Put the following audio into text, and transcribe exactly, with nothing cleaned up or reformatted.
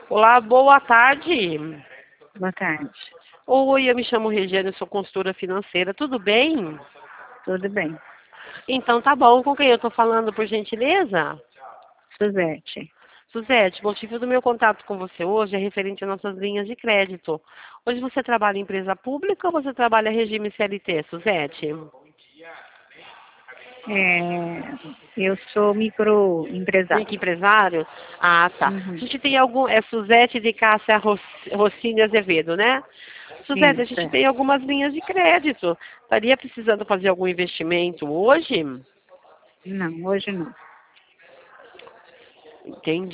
Olá, boa tarde. Boa tarde. Oi, eu me chamo Regiane, eu sou consultora financeira, tudo bem? Tudo bem. Então tá bom, com quem eu tô falando, por gentileza? Suzete. Suzete, o motivo do meu contato com você hoje é referente às nossas linhas de crédito. Hoje você trabalha em empresa pública ou você trabalha regime C L T, Suzete? É, eu sou microempresário. Microempresário? Ah, tá. A Uhum. gente tem algum... É Suzete de Cássia Ros- Rossini Azevedo, né? Suzete, a Isso, gente é. tem algumas linhas de crédito. Estaria precisando fazer algum investimento hoje? Não, hoje não. Entendi.